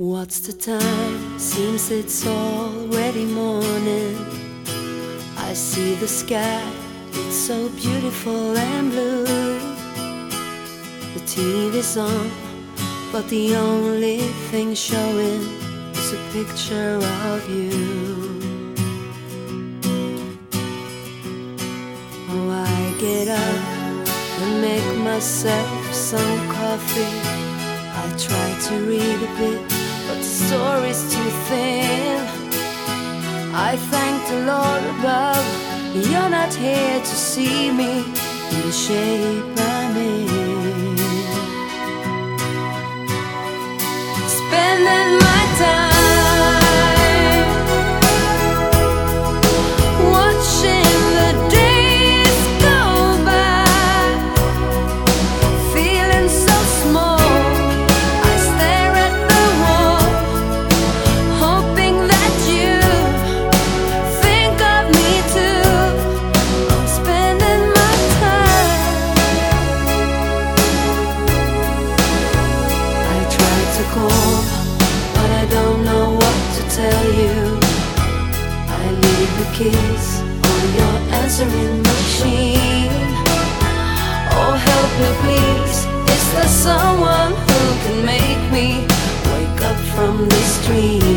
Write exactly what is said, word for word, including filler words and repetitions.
What's the time? Seems it's already morning. I see the sky, it's so beautiful and blue. The T V's on, but the only thing showing is a picture of you. Oh, I get up and make myself some coffee. I try to read a bit, but the story's too thin. I thank the Lord above, you're not here to see me in the shape I'm in. Spending my time watching the days go by, feeling so small. I stare at the wall, hoping that you think of me too. I'm spending my time. I try to call, but I don't know what to tell you. I leave the keys on your answering machine. Oh, help me please, is there someone who can make me wake up from this dream?